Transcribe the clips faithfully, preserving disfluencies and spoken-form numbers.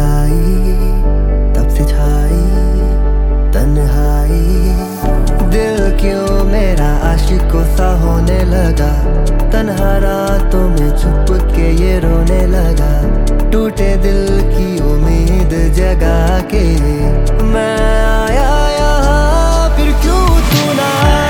आई तब से छाई तन्हाई। दिल क्यों मेरा आशिकों सा होने लगा, तन्हा रातों में छुप के ये रोने लगा। टूटे दिल की उम्मीद जगा के मैं आया यहाँ, फिर क्यों तू ना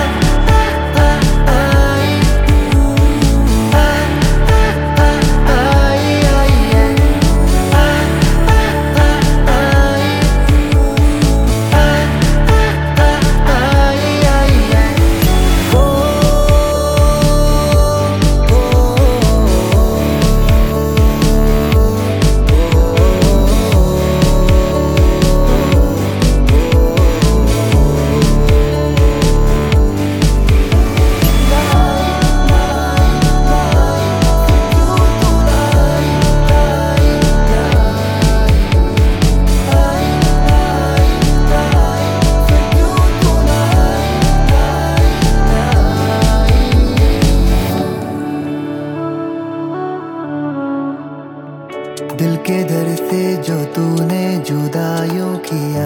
दिल के दर से जो तूने जुदाइयों किया,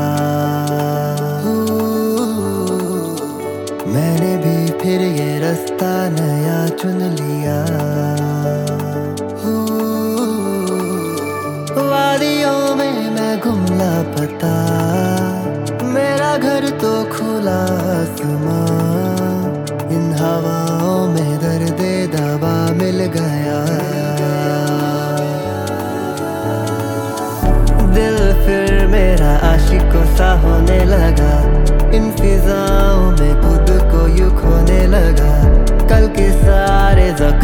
मैंने भी फिर ये रास्ता नया चुन लिया। वादियों में मैं गुम लापता, मेरा घर तो खुला आसमां। इन हवाओं में दर्द दवा मिल गया। दिल फिर मेरा आशिकों सा होने लगा, इन फिजाओं में खुद को यूं खोने लगा। कल के सारे